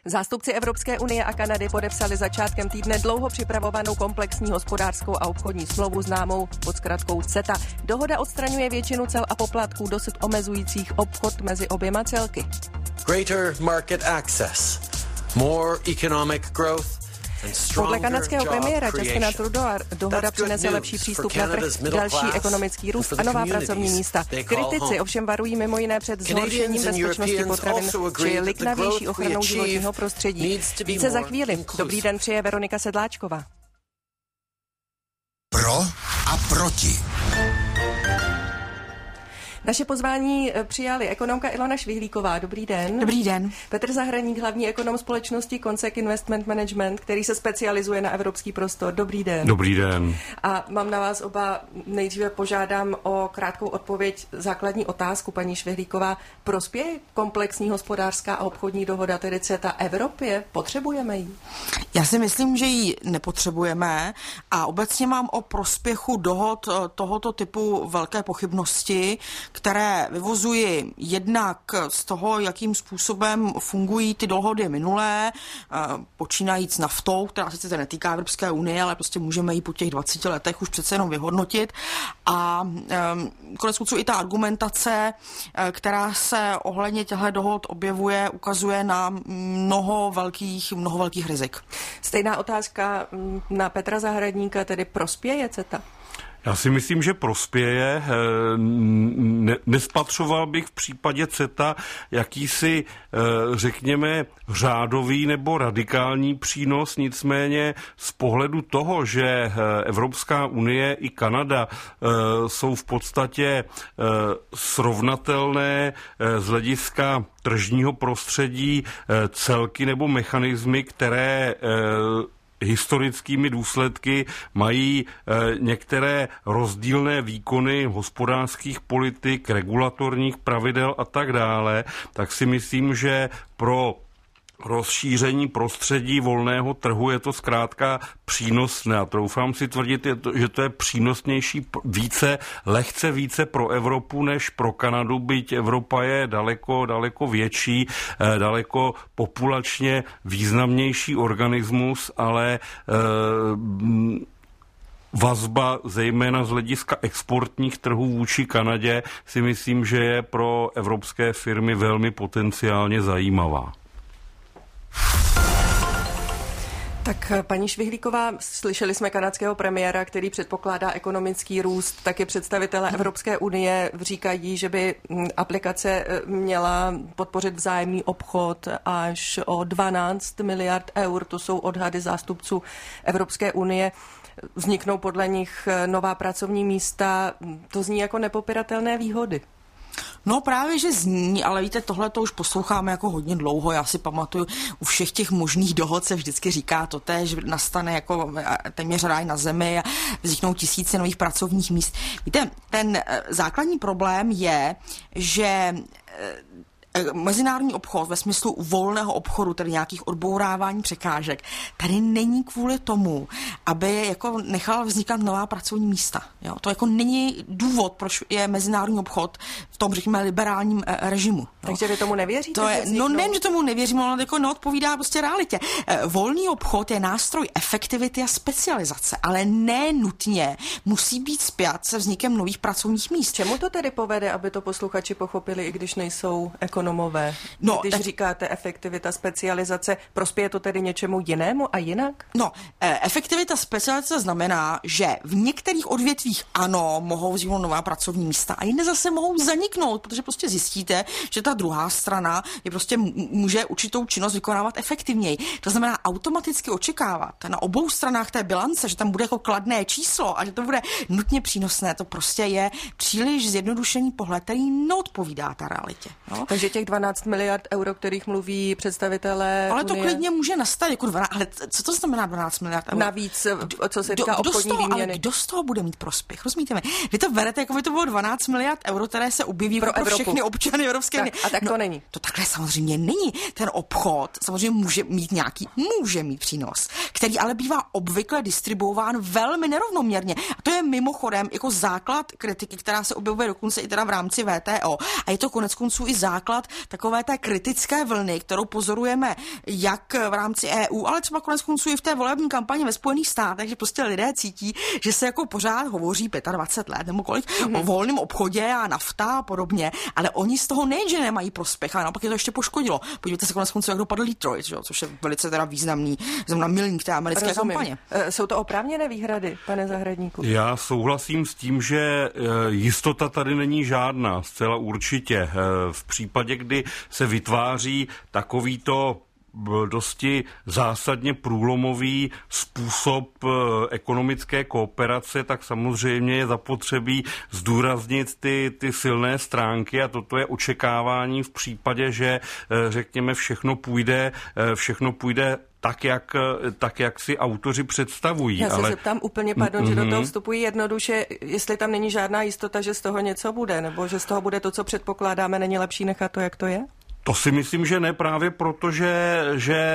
Zástupci Evropské unie a Kanady podepsali začátkem týdne dlouho připravovanou komplexní hospodářskou a obchodní smlouvu známou pod zkratkou CETA. Dohoda odstraňuje většinu cel a poplatků dosud omezujících obchod mezi oběma celky. Greater market access, more economic growth. Podle kanadského premiéra Justina Trudeau dohoda přinese lepší přístup na trh, další ekonomický růst a nová pracovní místa. Kritici ovšem varují mimo jiné před zhoršením bezpečnosti potravin či liknavější ochranou životního prostředí. Více za chvíli. Dobrý den, přeje Veronika Sedláčková. Pro a proti. Naše pozvání přijali ekonomka Ilona Švihlíková. Dobrý den. Dobrý den. Petr Zahradník, hlavní ekonom společnosti Consec Investment Management, který se specializuje na evropský prostor. Dobrý den. Dobrý den. A mám na vás oba, nejdříve požádám o krátkou odpověď. Základní otázku, paní Švihlíková. Prospěje komplexní hospodářská a obchodní dohoda, tedy CETA, Evropě? Potřebujeme ji? Já si myslím, že ji nepotřebujeme a obecně mám o prospěchu dohod tohoto typu velké pochybnosti, které vyvozuji jednak z toho, jakým způsobem fungují ty dohody minulé, počínajíc naftou, která se sice netýká Evropské unie, ale prostě můžeme ji po těch 20 letech už přece jenom vyhodnotit. A konec konců i ta argumentace, která se ohledně těchto dohod objevuje, ukazuje na mnoho velkých rizik. Stejná otázka na Petra Zahradníka, tedy prospěje CETA? Já si myslím, že prospěje. Nespatřoval bych v případě CETA jakýsi, řekněme, řádový nebo radikální přínos, nicméně z pohledu toho, že Evropská unie i Kanada jsou v podstatě srovnatelné z hlediska tržního prostředí celky nebo mechanismy, které historickými důsledky mají některé rozdílné výkony hospodářských politik, regulatorních pravidel a tak dále, tak si myslím, že pro rozšíření prostředí volného trhu je to zkrátka přínosné. A troufám si tvrdit, že to je přínosnější lehce více pro Evropu než pro Kanadu, byť Evropa je daleko větší, daleko populačně významnější organismus, ale vazba zejména z hlediska exportních trhů vůči Kanadě si myslím, že je pro evropské firmy velmi potenciálně zajímavá. Tak paní Švihlíková, slyšeli jsme kanadského premiéra, který předpokládá ekonomický růst, taky představitelé Evropské unie říkají, že by aplikace měla podpořit vzájemný obchod až o 12 miliard eur, to jsou odhady zástupců Evropské unie. Vzniknou podle nich nová pracovní místa, to zní jako nepopiratelné výhody. No právě, že zní, ale víte, tohle to už posloucháme jako hodně dlouho. Já si pamatuju, u všech těch možných dohod se vždycky říká to že nastane jako téměř ráj na zemi a vzniknou tisíce nových pracovních míst. Víte, ten základní problém je, že mezinárodní obchod ve smyslu volného obchodu, tedy nějakých odbourávání překážek, tady není kvůli tomu, aby jako nechala vznikat nová pracovní místa. Jo? To jako není důvod, proč je mezinárodní obchod v tom, řekněme, liberálním režimu. Jo? Takže vy tomu nevěříte? To je, nejen, že tomu nevěřím, ale jako neodpovídá prostě realitě. Volný obchod je nástroj efektivity a specializace, ale ne nutně musí být spjat se vznikem nových pracovních míst. Čemu to tedy povede, aby to posluchači pochopili, i když nejsou ekonomové? Když tak říkáte efektivita, specializace, prospěje to tedy něčemu jinému a jinak? No, efektivita, specializace znamená, že v některých odvětvích ano, mohou vzniknout nová pracovní místa a jinde zase mohou zaniknout, protože prostě zjistíte, že ta druhá strana je prostě může určitou činnost vykonávat efektivněji. To znamená automaticky očekávat na obou stranách té bilance, že tam bude jako kladné číslo a že to bude nutně přínosné, to prostě je příliš zjednodušený pohled, který neodpovídá ta realitě. No? Takže těch 12 miliard euro, kterých mluví představitelé Ale to unie. klidně může nastat jako 12, ale co to znamená 12 miliard euro? Navíc, co se týká obchodní výměny. Ale kdo z toho bude mít prospěch? Rozumíte mi? Vy to berete, jako by to bylo 12 miliard euro, které se objeví pro všechny občany Evropské unie. A tak to není. To takhle samozřejmě není. Ten obchod samozřejmě může mít přínos, který ale bývá obvykle distribuován velmi nerovnoměrně. A to je mimochodem jako základ kritiky, která se objevuje dokonce i teda v rámci WTO. A je to koneckonců i základ příklad takové té kritické vlny, kterou pozorujeme jak v rámci EU, ale třeba koneckonců i v té volební kampani ve Spojených státech, že prostě lidé cítí, že se jako pořád hovoří 25 let nebo kolik o volném obchodě a nafta a podobně, ale oni z toho nejenže nemají prospěch, ale naopak je to ještě poškodilo. Podívejte se koneckonců, jak dopadl Detroit, že? Což je velice teda významný milník té americké kampaně. Jsou to oprávněné výhrady, pane Zahradníku? Já souhlasím s tím, že jistota tady není žádná, zcela určitě. V případě, kdy se vytváří takovýto dosti zásadně průlomový způsob ekonomické kooperace, tak samozřejmě je zapotřebí zdůraznit ty silné stránky a toto je očekávání v případě, že řekněme všechno půjde tak, jak si autoři představují. Já se zeptám úplně, že do toho vstupují jednoduše, jestli tam není žádná jistota, že z toho něco bude, nebo že z toho bude to, co předpokládáme, není lepší nechat to, jak to je? To si myslím, že ne, právě protože,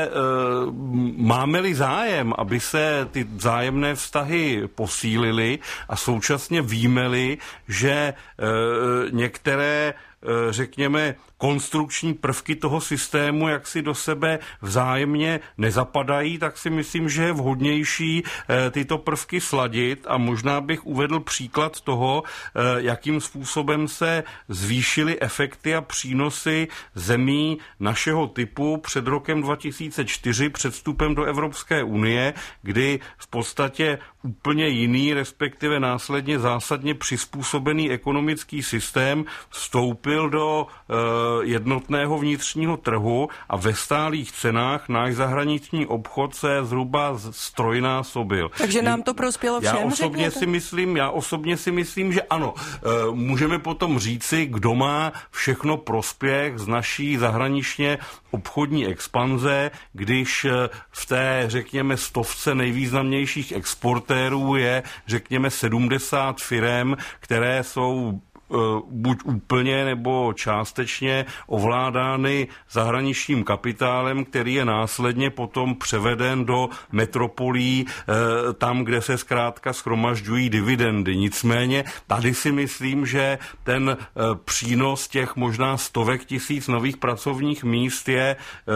máme-li zájem, aby se ty vzájemné vztahy posílily a současně víme-li, že některé řekněme, konstrukční prvky toho systému, jak si do sebe vzájemně nezapadají, tak si myslím, že je vhodnější tyto prvky sladit a možná bych uvedl příklad toho, jakým způsobem se zvýšily efekty a přínosy zemí našeho typu před rokem 2004, před vstupem do Evropské unie, kdy v podstatě úplně jiný, respektive následně zásadně přizpůsobený ekonomický systém vstoupil do jednotného vnitřního trhu a ve stálých cenách náš zahraniční obchod se zhruba ztrojnásobil. Takže nám to prospělo všem, Já osobně si myslím, že ano. Můžeme potom říci, kdo má všechno prospěch z naší zahraničně obchodní expanze, když v té, řekněme, stovce nejvýznamnějších exportérů je, řekněme, 70 firem, které jsou buď úplně nebo částečně ovládány zahraničním kapitálem, který je následně potom převeden do metropolí tam, kde se zkrátka shromažďují dividendy. Nicméně tady si myslím, že ten přínos těch možná stovek tisíc nových pracovních míst je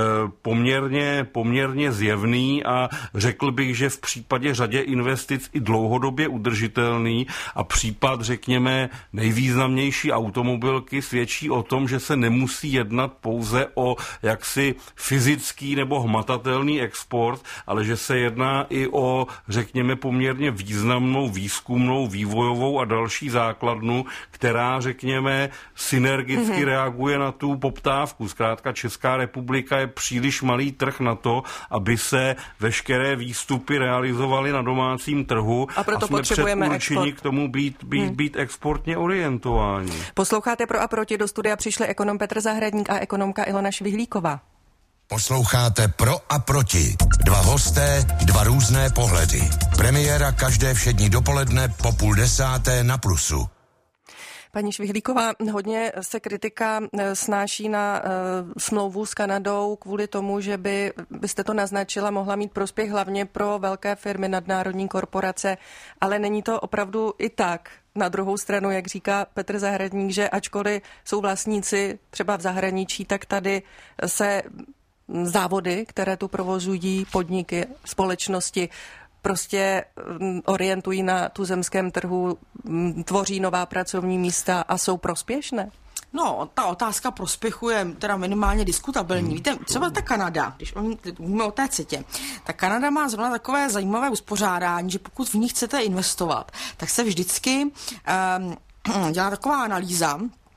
poměrně zjevný a řekl bych, že v případě řadě investic i dlouhodobě udržitelný a případ, řekněme, nejvýznamnější automobilky svědčí o tom, že se nemusí jednat pouze o jaksi fyzický nebo hmatatelný export, ale že se jedná i o, řekněme, poměrně významnou výzkumnou, vývojovou a další základnu, která, řekněme, synergicky reaguje na tu poptávku. Zkrátka Česká republika je příliš malý trh na to, aby se veškeré výstupy realizovaly na domácím trhu a proto jsme předurčeni k tomu být exportně orientovaní. Posloucháte Pro a proti, do studia přišli ekonom Petr Zahradník a ekonomka Ilona Švihlíková. Posloucháte Pro a proti. Dva hosté, dva různé pohledy. Premiéra každé všední dopoledne po 9:30 na Plusu. Paní Švihlíková, hodně se kritika snáší na smlouvu s Kanadou kvůli tomu, že byste to naznačila, mohla mít prospěch hlavně pro velké firmy, nadnárodní korporace, ale není to opravdu i tak. Na druhou stranu, jak říká Petr Zahradník, že ačkoliv jsou vlastníci třeba v zahraničí, tak tady se závody, které tu provozují, podniky, společnosti, prostě orientují na tuzemském trhu, tvoří nová pracovní místa a jsou prospěšné? No, ta otázka prospěchu je teda minimálně diskutabilní. Víte, třeba ta Kanada, když mluvíme o té CETě, tak Kanada má zrovna takové zajímavé uspořádání, že pokud v ní chcete investovat, tak se vždycky dělá taková analýza,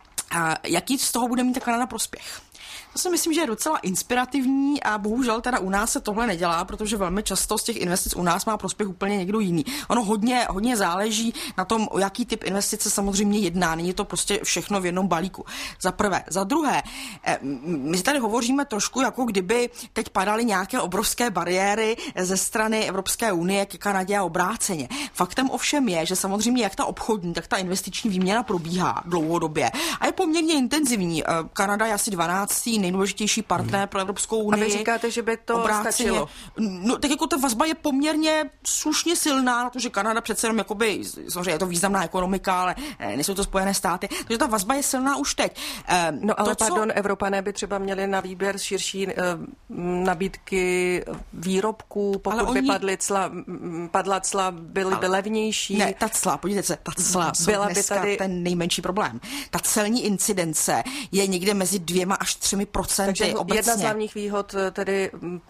jaký z toho bude mít ta Kanada prospěch. To si myslím, že je docela inspirativní a bohužel teda u nás se tohle nedělá, protože velmi často z těch investic u nás má prospěch úplně někdo jiný. Ono hodně záleží na tom, o jaký typ investice samozřejmě jedná. Není to prostě všechno v jednom balíku. Za prvé. Za druhé, my tady hovoříme trošku, jako kdyby teď padaly nějaké obrovské bariéry ze strany Evropské unie ke Kanadě a obráceně. Faktem ovšem je, že samozřejmě jak ta obchodní, tak ta investiční výměna probíhá dlouhodobě a je poměrně intenzivní. Kanada je asi 12. nejdůležitější partner pro Evropskou unii. A vy říkáte, že by to stačilo? No, tak jako ta vazba je poměrně slušně silná, na to, že Kanada přece jenom jakoby, samozřejmě je to významná ekonomika, ale nejsou to Spojené státy, takže ta vazba je silná už teď. No ale Evropané by třeba měli na výběr širší nabídky výrobků, pokud by padla cla, byly by levnější. Ne, ta cla, podívejte se, ta cla byla dneska by tady ten nejmenší problém. Ta celní incidence je někde mezi 2 až 3%. Takže obecně. Jedna z hlavních výhod tedy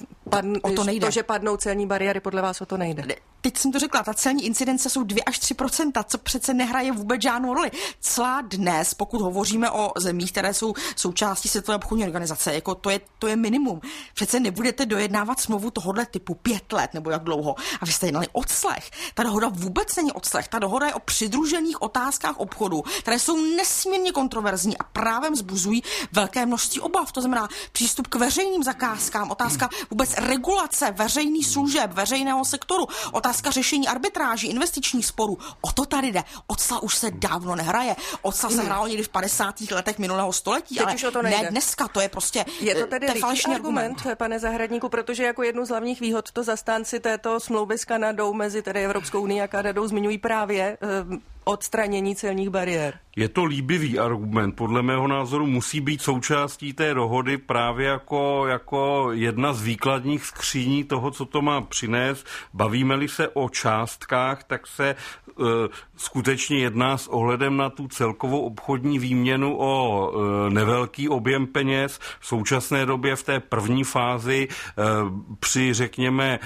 to, že padnou celní bariéry, podle vás o to nejde. Teď jsem to řekla, ta celní incidence jsou 2 až 3%, co přece nehraje vůbec žádnou roli. Cla dnes, pokud hovoříme o zemích, které jsou součástí Světové obchodní organizace, jako to je minimum. Přece nebudete dojednávat smlouvu tohohle typu 5 let nebo jak dlouho. A vy jste jednali odslech. Ta dohoda vůbec není odslech. Ta dohoda je o přidružených otázkách obchodu, které jsou nesmírně kontroverzní a právem vzbuzují velké množství obav. To znamená přístup k veřejným zakázkám, otázka vůbec regulace veřejných služeb, veřejného sektoru, otázka řešení arbitráží, investičních sporů. O to tady jde. Ocla už se dávno nehraje. Ocla se hrálo někdy v 50. letech minulého století, teď ale už o to nejde. Ne dneska, to je prostě je to tedy falešný argument, pane Zahradníku, protože jako jednu z hlavních výhod to zastánci této smlouvy s Kanadou mezi tedy Evropskou unii a Kanadou zmiňují právě odstranění celních bariér. Je to líbivý argument. Podle mého názoru musí být součástí té dohody právě jako jedna z výkladních skříní toho, co to má přinést. Bavíme-li se o částkách, tak se skutečně jedná s ohledem na tu celkovou obchodní výměnu o nevelký objem peněz. V současné době v té první fázi při, řekněme,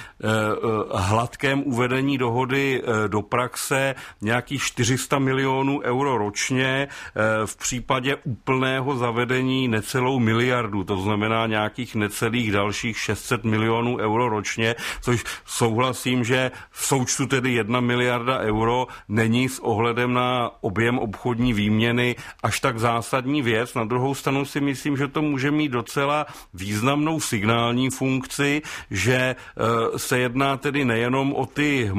hladkém uvedení dohody do praxe nějakých 400 milionů euro ročně, v případě úplného zavedení necelou miliardu, to znamená nějakých necelých dalších 600 milionů euro ročně, což souhlasím, že v součtu tedy 1 miliarda euro není s ohledem na objem obchodní výměny až tak zásadní věc. Na druhou stranu si myslím, že to může mít docela významnou signální funkci, že se jedná tedy nejenom o ty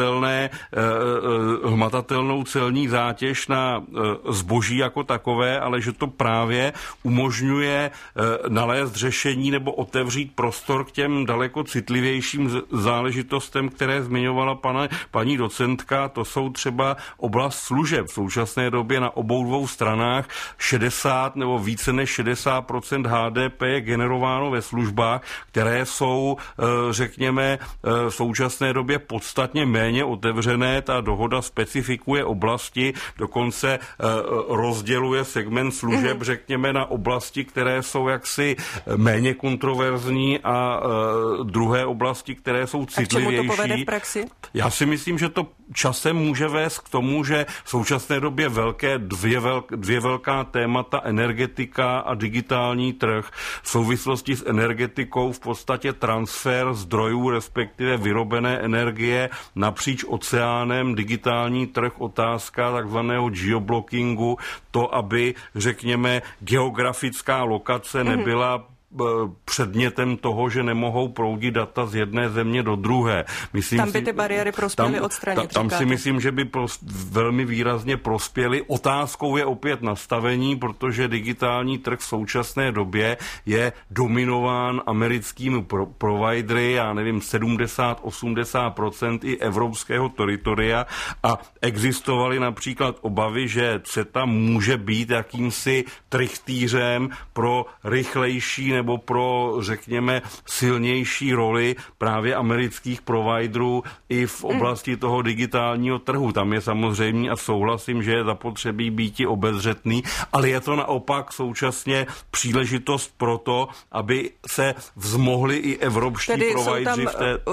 hmatatelnou celní zátěž na zboží jako takové, ale že to právě umožňuje nalézt řešení nebo otevřít prostor k těm daleko citlivějším záležitostem, které zmiňovala paní docentka. To jsou třeba oblast služeb. V současné době na obou dvou stranách 60 nebo více než 60% HDP je generováno ve službách, které jsou, řekněme, v současné době podstatně méně otevřené. Ta dohoda specifikuje oblasti, dokonce rozděluje segment služeb, řekněme, na oblasti, které jsou jaksi méně kontroverzní a druhé oblasti, které jsou citlivější. A k čemu to povede v praxi? Já si myslím, že to časem může vést k tomu, že v současné době dvě velká témata, energetika a digitální trh. V souvislosti s energetikou v podstatě transfer zdrojů, respektive vyrobené energie napříč oceánem, digitální trh, otázka takzvaného geoblockingu, to, aby, řekněme, geografická lokace nebyla předmětem toho, že nemohou proudit data z jedné země do druhé. Tam by ty bariéry prospěly odstranit. Tam si myslím, že by velmi výrazně prospěly. Otázkou je opět nastavení, protože digitální trh v současné době je dominován americkými providery, já nevím, 70-80% i evropského teritoria a existovaly například obavy, že CETA může být jakýmsi trychtýřem pro rychlejší nebo pro, řekněme, silnější roli právě amerických providerů i v oblasti toho digitálního trhu. Tam je samozřejmě, a souhlasím, že je zapotřebí býti obezřetný, ale je to naopak současně příležitost pro to, aby se vzmohli i evropští provideri v té...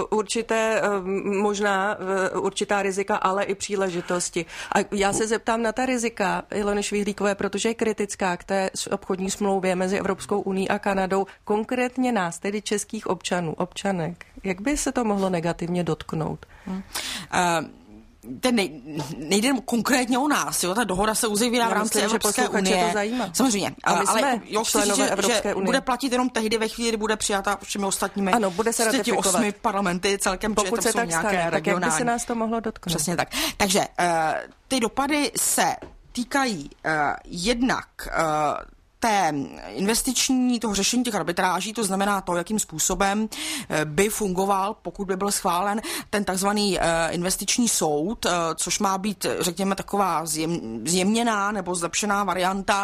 určitá rizika, ale i příležitosti. A já se zeptám na ta rizika Ilony Švihlíkové, protože je kritická k té obchodní smlouvě mezi Evropskou unií a Kanadou, konkrétně nás, tedy českých občanek. Jak by se to mohlo negativně dotknout? Nejde konkrétně o nás, jo? Ta dohoda se uzavírá v rámci Evropské unie. To zajímá. Samozřejmě, ale členové Evropské unie. Bude platit jenom tehdy, ve chvíli, kdy bude přijata všemi ostatními. Ano, bude se ratifikovat. 8 parlamenty celkem, pokud se tak stane, tak jak by se nás to mohlo dotknout? Přesně tak. Takže ty dopady se týkají jednak toho řešení těch arbitráží, to znamená to, jakým způsobem by fungoval, pokud by byl schválen ten takzvaný investiční soud, což má být, řekněme, taková zjemněná nebo zlepšená varianta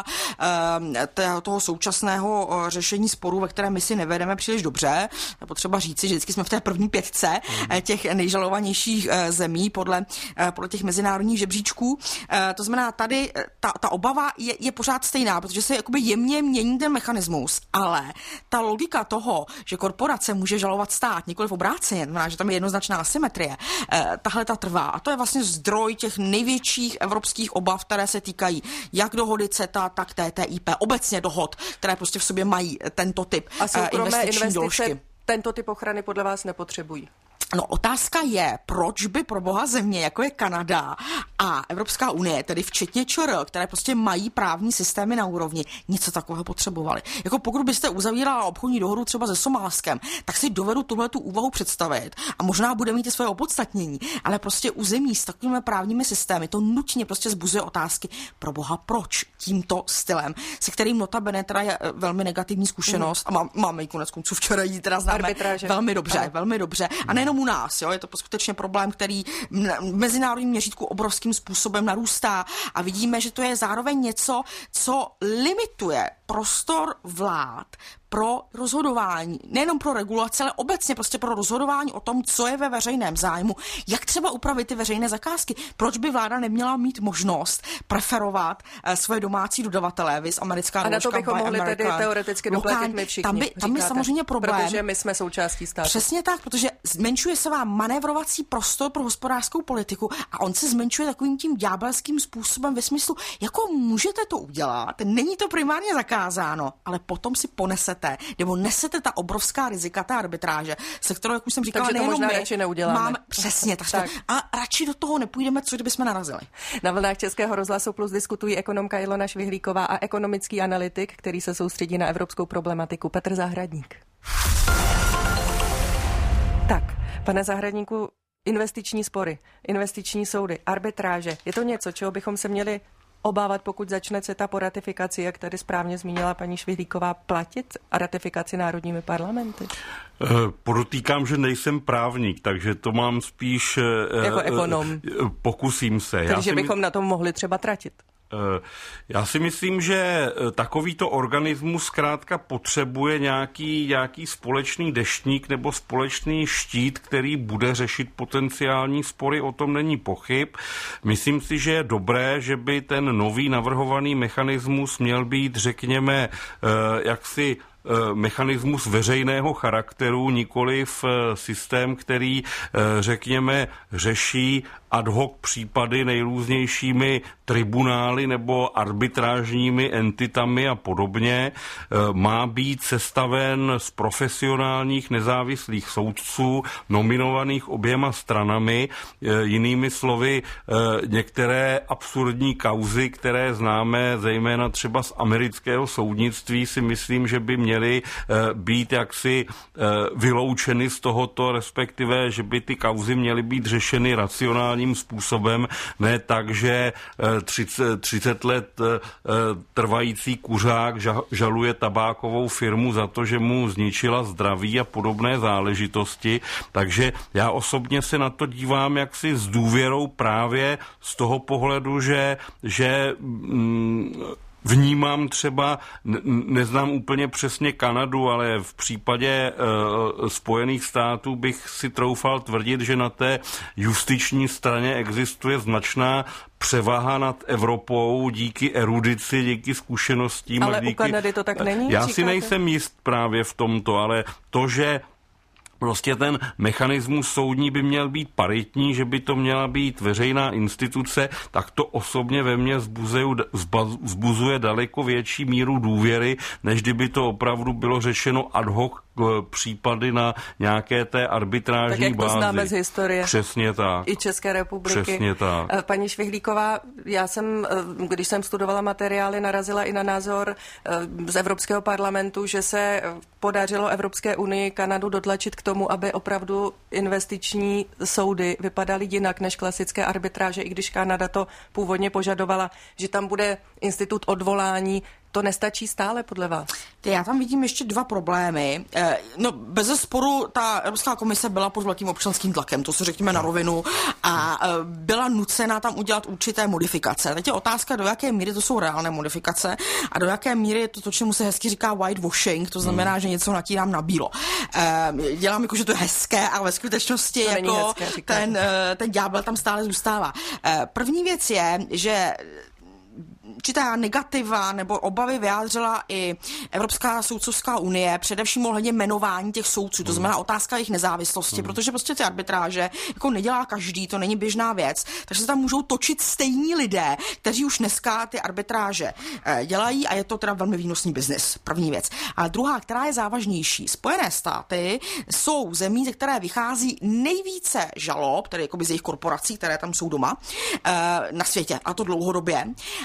toho současného řešení sporů, ve kterém my si nevedeme příliš dobře. Je potřeba říci, že vždycky jsme v té první 5 těch nejžalovanějších zemí podle těch mezinárodních žebříčků. To znamená, tady ta obava je pořád stejná, protože se jakoby jemně mění ten mechanismus, ale ta logika toho, že korporace může žalovat stát, nikoliv obráceně, znamená, že tam je jednoznačná asymetrie, tahle ta trvá. A to je vlastně zdroj těch největších evropských obav, které se týkají jak dohody CETA, tak TTIP, obecně dohod, které prostě v sobě mají tento typ investiční doložky. Tento typ ochrany podle vás nepotřebují? No, otázka je, proč by pro boha země, jako je Kanada a Evropská unie, tedy včetně ČR, které prostě mají právní systémy na úrovni, něco takového potřebovali. Jako pokud byste uzavírala obchodní dohodu třeba se Somálskem, tak si dovedu tuhletu úvahu představit a možná bude mít i své opodstatnění, ale prostě u zemí s takovými právními systémy to nutně prostě zbuzuje otázky, pro boha proč tímto stylem, se kterým notabene teda je velmi negativní zkušenost a máme ji koneckonců včera ji teda známe arbitráže. Velmi dobře. A nejenom u nás, jo, je to skutečně problém, který v mezinárodním měřítku obrovským způsobem narůstá a vidíme, že to je zároveň něco, co limituje prostor vlád pro rozhodování, nejenom pro regulace, ale obecně prostě pro rozhodování o tom, co je ve veřejném zájmu, jak třeba upravit ty veřejné zakázky. Proč by vláda neměla mít možnost preferovat svoje domácí dodavatele, viz americká a na to bychom mohli tedy teoreticky dopletit my všichni. Tam je samozřejmě problém. Protože my jsme součástí státu. Přesně tak, protože zmenšuje se vám manévrovací prostor pro hospodářskou politiku a on se zmenšuje takovým tím ďábelským způsobem ve smyslu, jako můžete to udělat, není to primárně zakázáno, ale potom si ponesete nebo nesete ta obrovská rizika té arbitráže, se kterou, jak už jsem říkala, nejenom my radši neuděláme. Máme přesně tak. A radši do toho nepůjdeme, co kdybychom narazili. Na vlnách Českého rozhlasu Plus diskutují ekonomka Ilona Švihlíková a ekonomický analytik, který se soustředí na evropskou problematiku, Petr Zahradník. Tak, pane Zahradníku, investiční spory, investiční soudy, arbitráže, je to něco, čeho bychom se měli obávat, pokud začne CETA po ratifikaci, jak tady správně zmínila paní Švihlíková, platit a ratifikaci národními parlamenty? Podotýkám, že nejsem právník, takže to mám spíš jako ekonom. Pokusím se. Takže bychom na tom mohli třeba tratit. Já si myslím, že takovýto organismus zkrátka potřebuje nějaký společný deštník nebo společný štít, který bude řešit potenciální spory, o tom není pochyb. Myslím si, že je dobré, že by ten nový navrhovaný mechanismus měl být, řekněme, jaksi mechanismus veřejného charakteru, nikoliv systém, který, řekněme, řeší ad hoc případy nejrůznějšími tribunály nebo arbitrážními entitami a podobně. Má být sestaven z profesionálních nezávislých soudců, nominovaných oběma stranami. Jinými slovy, některé absurdní kauzy, které známe zejména třeba z amerického soudnictví, si myslím, že by měly být jaksi vyloučeny z tohoto, respektive, že by ty kauzy měly být řešeny racionálním způsobem, ne tak, že 30 let trvající kuřák žaluje tabákovou firmu za to, že mu zničila zdraví a podobné záležitosti. Takže já osobně se na to dívám jaksi s důvěrou právě z toho pohledu, že vnímám třeba, neznám úplně přesně Kanadu, ale v případě Spojených států bych si troufal tvrdit, že na té justiční straně existuje značná převaha nad Evropou díky erudici, díky zkušenostím. Ale u Kanady to tak není? Já si nejsem jist právě v tomto, ale to, že prostě ten mechanismus soudní by měl být paritní, že by to měla být veřejná instituce, tak to osobně ve mně vzbuzuje daleko větší míru důvěry, než kdyby to opravdu bylo řešeno ad hoc případy na nějaké té arbitrážní bázi. Tak jak to známe z historie. Přesně tak. I České republiky. Přesně tak. Paní Švihlíková, já jsem, když jsem studovala materiály, narazila i na názor z Evropského parlamentu, že se podařilo Evropské unii Kanadu dotlačit k tomu, aby opravdu investiční soudy vypadaly jinak než klasické arbitráže, i když Kanada to původně požadovala, že tam bude institut odvolání. To nestačí stále podle vás? Já tam vidím ještě dva problémy. No, bezesporu ta Evropská komise byla pod velkým občanským tlakem, to si řekněme na rovinu, a byla nucena tam udělat určité modifikace. Teď je otázka, do jaké míry to jsou reálné modifikace a do jaké míry je to, čemu se hezky říká whitewashing, to znamená, že něco natírám na bílo. Dělám jako, že to je hezké, ale ve skutečnosti jako hezké, ten ďábel tam stále zůstává. První věc je, že určitá negativa nebo obavy vyjádřila i Evropská soudcovská unie, především ohledně jmenování těch soudců, to znamená otázka jejich nezávislosti, protože prostě ty arbitráže jako nedělá každý, to není běžná věc, takže se tam můžou točit stejní lidé, kteří už dneska ty arbitráže dělají a je to teda velmi výnosný biznis, první věc. A druhá, která je závažnější, Spojené státy jsou zemí, ze které vychází nejvíce žalob, tedy jakoby z jejich korporací, které tam jsou doma na světě, a to dlouhodobě.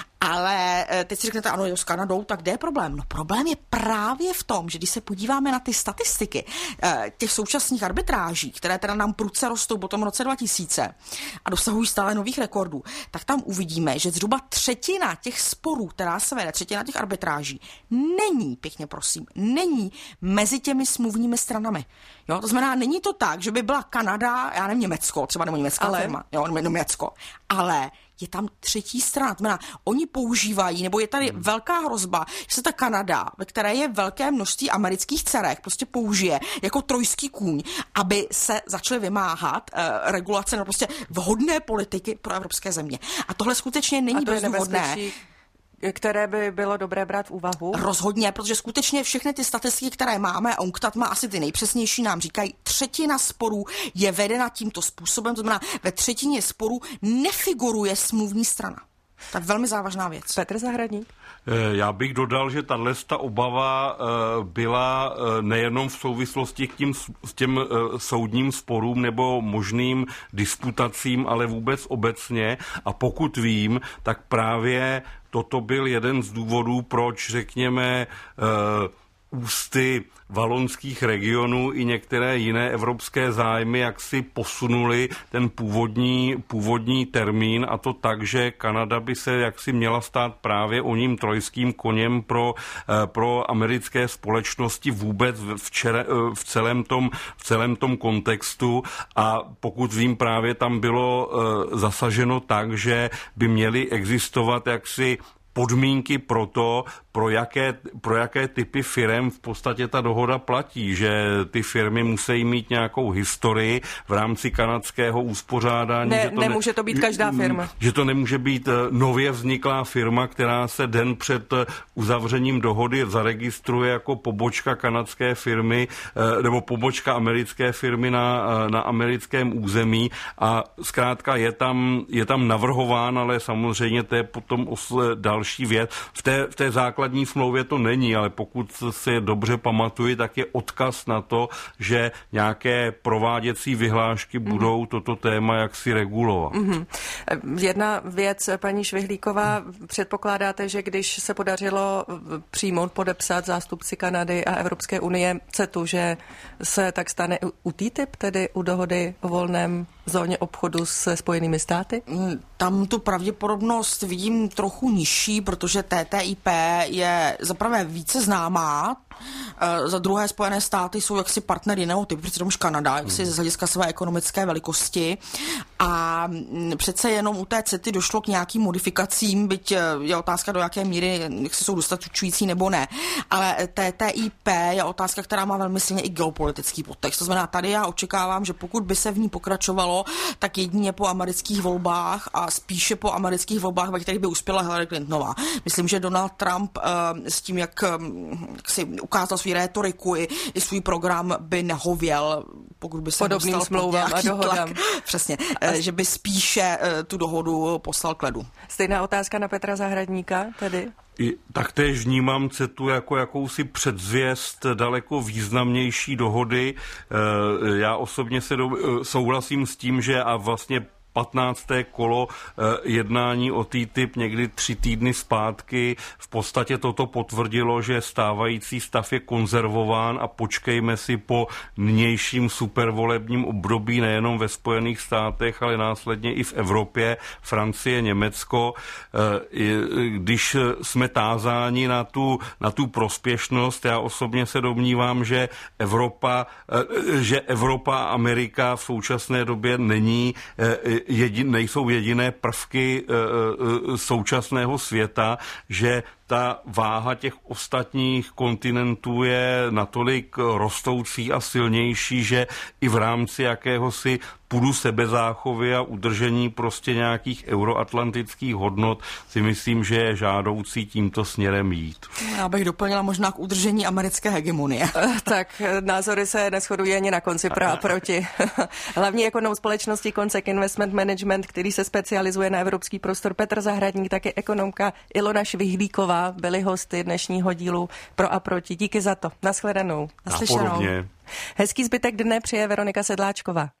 Ale teď si řeknete, ano, jo, s Kanadou, tak kde je problém? No problém je právě v tom, že když se podíváme na ty statistiky těch současných arbitráží, které teda nám prudce rostou po tom roce 2000 a dosahují stále nových rekordů, tak tam uvidíme, že zhruba třetina těch sporů, která se vede, třetina těch arbitráží, není, pěkně prosím, není mezi těmi smluvními stranami. Jo, to znamená, není to tak, že by byla Kanada, já nevím, Německo, třeba nebo německá firma, jo, nebo Německo, ale je tam třetí strana. To znamená, oni používají, nebo je tady velká hrozba, že se ta Kanada, ve které je velké množství amerických dcerek, prostě použije jako trojský kůň, aby se začaly vymáhat regulace nebo prostě vhodné politiky pro evropské země. A tohle skutečně není bezdůvodné. Které by bylo dobré brát v úvahu? Rozhodně, protože skutečně všechny ty statistiky, které máme, a UNCTAD má asi ty nejpřesnější, nám říkají, třetina sporů je vedena tímto způsobem, to znamená, ve třetině sporů nefiguruje smluvní strana. To je velmi závažná věc. Petr Zahradník? Já bych dodal, že tato obava byla nejenom v souvislosti s těm soudním sporům nebo možným disputacím, ale vůbec obecně. A pokud vím, tak právě toto byl jeden z důvodů, proč, řekněme, ústy valonských regionů i některé jiné evropské zájmy, jak si posunuli ten původní termín, a to tak, že Kanada by se jaksi měla stát právě oním trojským koněm pro americké společnosti vůbec v celém tom kontextu. A pokud vím, právě tam bylo zasaženo tak, že by měly existovat jaksi podmínky pro to, pro jaké typy firem v podstatě ta dohoda platí, že ty firmy musí mít nějakou historii v rámci kanadského uspořádání. Nemůže to být každá firma. Že to nemůže být nově vzniklá firma, která se den před uzavřením dohody zaregistruje jako pobočka kanadské firmy nebo pobočka americké firmy na americkém území, a zkrátka je tam navrhován, ale samozřejmě to je potom další věc. V té základní smlouvě to není, ale pokud si dobře pamatuju, tak je odkaz na to, že nějaké prováděcí vyhlášky budou toto téma jaksi regulovat. Jedna věc, paní Švihlíková, předpokládáte, že když se podařilo přijmout, podepsat zástupci Kanady a Evropské unie CETu, že se tak stane u TTIP, tedy u dohody o volném zóně obchodu se Spojenými státy? Tam tu pravděpodobnost vidím trochu nižší, protože TTIP je zaprvé více známá, za druhé Spojené státy jsou jaksi partner jiného typu, přece už Kanada, jaksi z hlediska své ekonomické velikosti, a přece jenom u té CETY došlo k nějakým modifikacím, byť je otázka, do jaké míry jaksi jsou dostačující nebo ne, ale TTIP je otázka, která má velmi silně i geopolitický podtext. To znamená, tady já očekávám, že pokud by se v ní pokračovalo, tak jedině po amerických volbách a spíše po amerických volbách, ve kterých by uspěla Hillary Clintonová. Myslím, že Donald Trump s tím, jak si ukázal svou rétoriku i svůj program, by nehověl, pokud by se podobným smlouvám a dohodám. Přesně, že by spíše tu dohodu poslal k ledu. Stejná otázka na Petra Zahradníka tedy? Taktéž vnímám CETu jako jakousi předzvěst daleko významnější dohody. Já osobně souhlasím s tím, že a vlastně 15. kolo jednání o TTIP někdy 3 týdny zpátky v podstatě toto potvrdilo, že stávající stav je konzervován a počkejme si po nynějším supervolebním období nejenom ve Spojených státech, ale následně i v Evropě, Francie, Německo. Když jsme tázáni na tu prospěšnost, já osobně se domnívám, že Evropa a Amerika v současné době nejsou jediné prvky současného světa, že ta váha těch ostatních kontinentů je natolik rostoucí a silnější, že i v rámci jakéhosi půdu sebezáchovy a udržení prostě nějakých euroatlantických hodnot si myslím, že je žádoucí tímto směrem jít. Já bych doplnila možná k udržení americké hegemonie. Tak názory se neshodují ani na konci pro a proti. Hlavní ekonom společnosti Consec Investment Management, který se specializuje na evropský prostor, Petr Zahradník, taky ekonomka Ilona Švihlíková byli hosty dnešního dílu Pro a proti. Díky za to. Naschledanou. Naslyšenou. Podobně. Hezký zbytek dne přeje Veronika Sedláčková.